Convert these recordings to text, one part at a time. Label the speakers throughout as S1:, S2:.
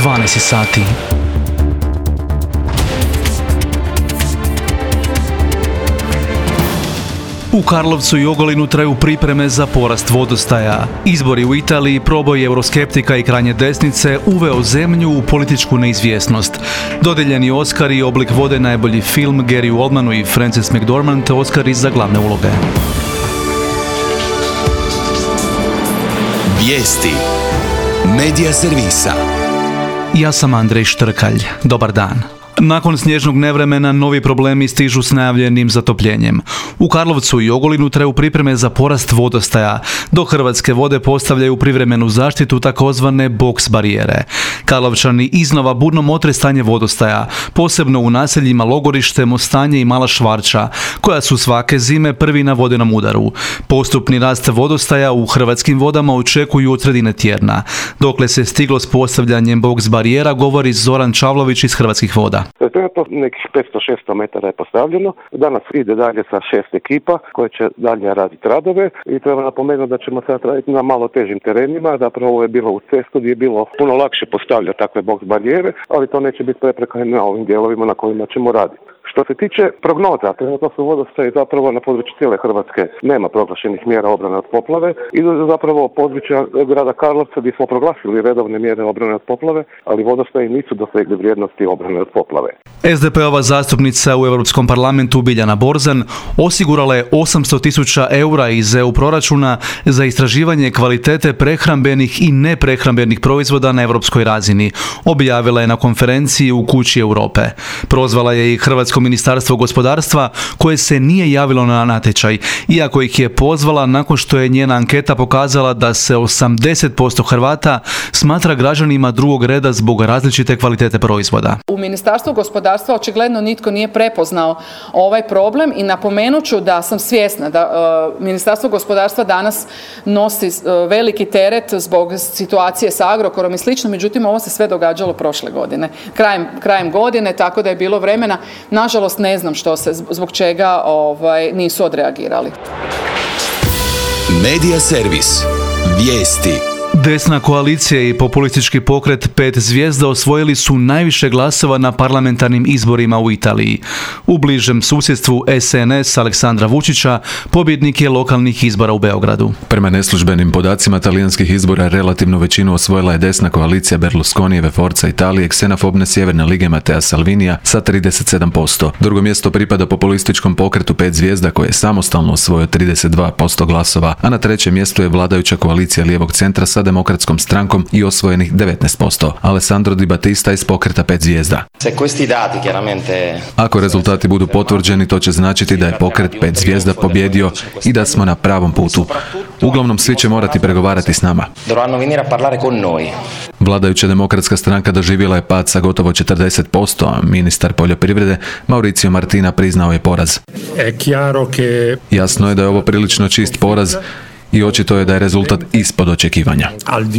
S1: 12 sati. U Karlovcu i Ogulinu traju pripreme za porast vodostaja. Izbori u Italiji, proboj euroskeptika i krajnje desnice uveo zemlju u političku neizvjesnost. Dodijeljeni Oscari, Oblik vode, najbolji film, Gary Oldmanu i Frances McDormand, Oscari za glavne uloge.
S2: Vijesti Medija servisa.
S1: Ja sam Andrej Štrkalj. Dobar dan. Nakon snježnog nevremena novi problemi stižu s najavljenim zatopljenjem. U Karlovcu i Ogulinu traju pripreme za porast vodostaja, dok Hrvatske vode postavljaju privremenu zaštitu takozvane boks barijere. Karlovčani iznova burno motre stanje vodostaja, posebno u naseljima Logorište, Mostanje i Mala Švarča, koja su svake zime prvi na vodenom udaru. Postupni rast vodostaja u Hrvatskim vodama očekuju od sredine tjedna. Dokle se stiglo s postavljanjem boks barijera, govori Zoran Čavlović iz Hrvatskih voda.
S3: Trenutno nekih 500-600 metara je postavljeno. Danas ide dalje sa 6 ekipa koje će dalje raditi radove i treba napomenuti da ćemo sad raditi na malo težim terenima. Zapravo ovo je bilo u cestu gdje je bilo puno lakše postavljati takve boks barijere, ali to neće biti prepreka na ovim dijelovima na kojima ćemo raditi. Što se tiče prognoza, trenutno su vodostaji zapravo na području cijele Hrvatske nema proglašenih mjera obrane od poplave. Idu zapravo područja grada Karlovca gdje smo proglasili redovne mjere obrane od poplave, ali vodostaji nisu dosegli vrijednosti obrane od poplave.
S1: SDP-ova zastupnica u Europskom parlamentu Biljana Borzan osigurala je 800.000 eura iz EU proračuna za istraživanje kvalitete prehrambenih i neprehrambenih proizvoda na europskoj razini. Objavila je na konferenciji u Kući Europe. Prozvala je i Hrvatsko ministarstvo gospodarstva koje se nije javilo na natječaj, iako ih je pozvala nakon što je njena anketa pokazala da se 80% Hrvata smatra građanima drugog reda zbog različite kvalitete proizvoda.
S4: U Ministarstvu gospodarstva očigledno nitko nije prepoznao ovaj problem i napomenut ću da sam svjesna da Ministarstvo gospodarstva danas nosi veliki teret zbog situacije sa Agrokorom i slično, međutim ovo se sve događalo prošle godine, krajem godine, tako da je bilo vremena. Nažalost ne znam zbog čega nisu odreagirali.
S2: Medija servis. Vijesti.
S1: Desna koalicija i populistički pokret 5 zvijezda osvojili su najviše glasova na parlamentarnim izborima u Italiji. U bližem susjedstvu SNS Aleksandra Vučića pobjednik je lokalnih izbora u Beogradu.
S5: Prema neslužbenim podacima talijanskih izbora relativnu većinu osvojila je desna koalicija Berlusconijeve Forza Italije, ksenofobne sjeverne lige Mattea Salvinija sa 37%. Drugo mjesto pripada populističkom pokretu 5 zvijezda koje je samostalno osvojio 32% glasova, a na trećem mjestu je vladajuća koalicija lijevog centra sa Demokratskom strankom i osvojenih 19%. Alessandro Di Battista iz pokreta 5 zvijezda. Ako rezultati budu potvrđeni, to će značiti da je pokret 5 zvijezda pobjedio i da smo na pravom putu. Uglavnom, svi će morati pregovarati s nama. Vladajuća Demokratska stranka doživjela je pad sa gotovo 40%, a ministar poljoprivrede Mauricio Martina priznao je poraz. Jasno je da je ovo prilično čist poraz i očito je da je rezultat ispod očekivanja.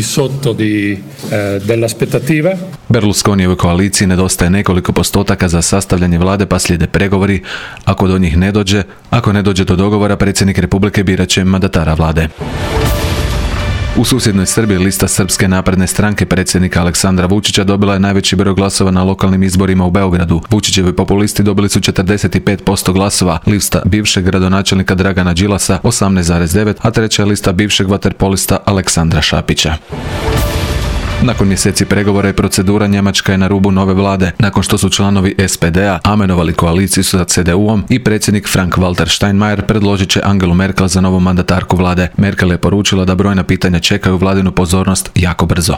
S5: Berlusconijevoj koaliciji nedostaje nekoliko postotaka za sastavljanje vlade, pa slijede pregovori. Ako do njih ne dođe, ako ne dođe do dogovora, predsjednik Republike birat će mandatara vlade. U susjednoj Srbiji lista Srpske napredne stranke predsjednika Aleksandra Vučića dobila je najveći broj glasova na lokalnim izborima u Beogradu. Vučićevi populisti dobili su 45% glasova, lista bivšeg gradonačelnika Dragana Đilasa 18,9%, a treća je lista bivšeg vaterpolista Aleksandra Šapića. Nakon mjeseci pregovora i procedura, Njemačka je na rubu nove vlade, nakon što su članovi SPD-a amenovali koaliciju sa CDU-om i predsjednik Frank-Walter Steinmeier predložit će Angelu Merkel za novu mandatarku vlade. Merkel je poručila da brojna pitanja čekaju vladinu pozornost jako brzo.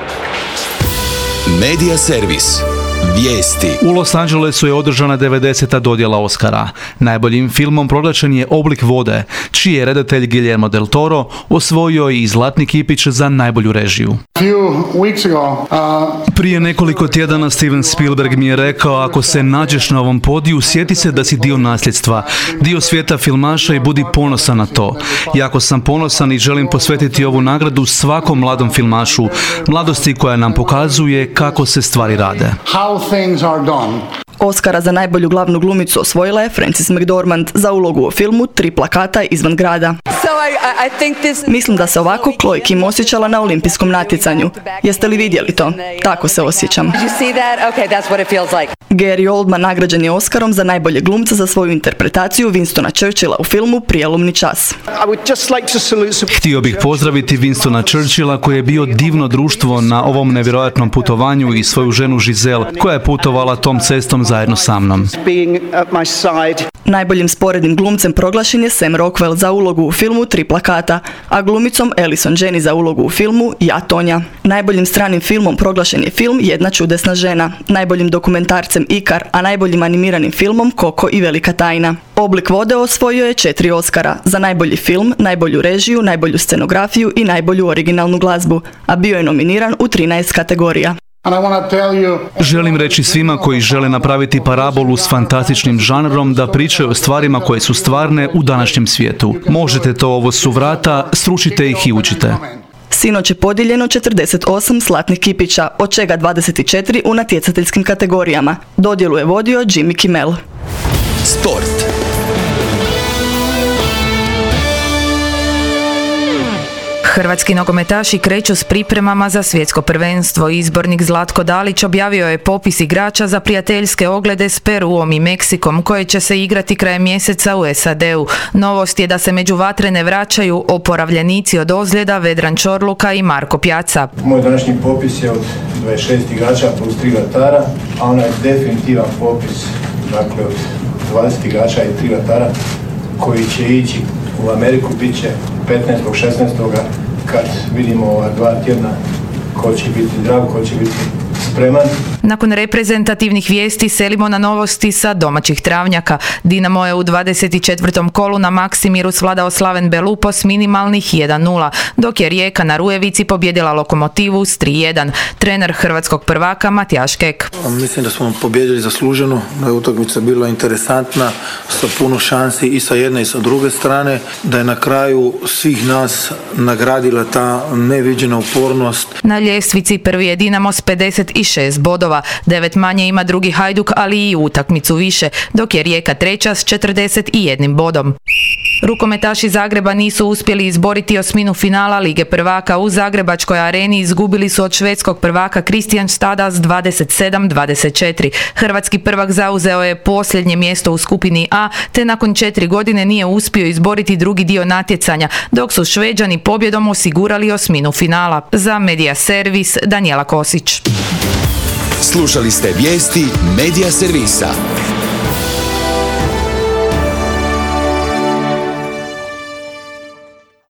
S2: Medija servis. Vijesti.
S1: U Los Angelesu je održana 90. dodjela Oscara. Najboljim filmom proglašen je Oblik vode, čiji je redatelj Guillermo del Toro osvojio i zlatni kipić za najbolju režiju. Prije nekoliko tjedana Steven Spielberg mi je rekao: ako se nađeš na ovom podiju, sjeti se da si dio nasljedstva, dio svijeta filmaša i budi ponosan na to. Jako sam ponosan i želim posvetiti ovu nagradu svakom mladom filmašu, mladosti koja nam pokazuje kako se stvari rade.
S6: Oscara za najbolju glavnu glumicu osvojila je Frances McDormand za ulogu u filmu Tri plakata izvan grada. Mislim da se ovako Chloe Kim osjećala na olimpijskom natjecanju. Jeste li vidjeli to? Tako se osjećam. Gary Oldman nagrađen je Oscarom za najbolje glumca za svoju interpretaciju Winstona Churchilla u filmu Prijelomni čas.
S1: Htio bih pozdraviti Winstona Churchilla koji je bio divno društvo na ovom nevjerojatnom putovanju i svoju ženu Giselle koja je putovala tom cestom zajedno sa mnom.
S6: Najboljim sporednim glumcem proglašen je Sam Rockwell za ulogu u filmu Tri plakata, a glumicom Allison Janney za ulogu u filmu Ja, Tonja. Najboljim stranim filmom proglašen je film Jedna čudesna žena, najboljim dokumentarcem Ikar, a najboljim animiranim filmom Koko i velika tajna. Oblik vode osvojio je 4 Oscara za najbolji film, najbolju režiju, najbolju scenografiju i najbolju originalnu glazbu, a bio je nominiran u 13 kategorija.
S1: Želim reći svima koji žele napraviti parabolu s fantastičnim žanrom da pričaju o stvarima koje su stvarne u današnjem svijetu. Možete to, ovo su vrata, srušite ih i učite.
S6: Sinoć je podijeljeno 48 zlatnih kipića, od čega 24 u natjecateljskim kategorijama. Dodjelu je vodio Jimmy Kimmel.
S2: Sport.
S7: Hrvatski nogometaši kreću s pripremama za svjetsko prvenstvo. Izbornik Zlatko Dalić objavio je popis igrača za prijateljske oglede s Peruom i Meksikom koje će se igrati krajem mjeseca u SAD-u. Novost je da se među vatre ne vraćaju oporavljenici od ozljeda Vedran Čorluka i Marko Pjaca.
S8: Moj današnji popis je od 26 igrača plus 3 vatara, a onaj definitivan popis, dakle od 20 igrača i 3 vatara koji će ići u Ameriku, bit će 15. 16. kad vidimo ova 2 tjedna ko će biti zdrav, ko će biti spreman.
S7: Nakon reprezentativnih vijesti selimo na novosti sa domaćih travnjaka. Dinamo je u 24. kolu na Maksimiru svladao Slaven Belupo s minimalnih 1-0, dok je Rijeka na Rujevici pobjedila Lokomotivu s 3-1. Trener hrvatskog prvaka Matijaš Kek.
S9: Mislim da smo pobjedili zasluženo, da je utakmica bila interesantna, sa puno šansi i sa jedne i sa druge strane, da je na kraju svih nas nagradila ta neviđena upornost.
S7: Na ljestvici prvi je Dinamo s 56 bodova, 9 manje ima drugi Hajduk, ali i utakmicu više, dok je Rijeka treća s 41 bodom. Rukometaši Zagreba nisu uspjeli izboriti osminu finala Lige prvaka u Zagrebačkoj areni, izgubili su od švedskog prvaka Kristianstada s 27-24. Hrvatski prvak zauzeo je posljednje mjesto u skupini A, te nakon 4 godine nije uspio izboriti drugi dio natjecanja, dok su Šveđani pobjedom osigurali osminu finala. Za Medija Servis, Danijela Kosić.
S2: Slušali ste vijesti Medija Servisa.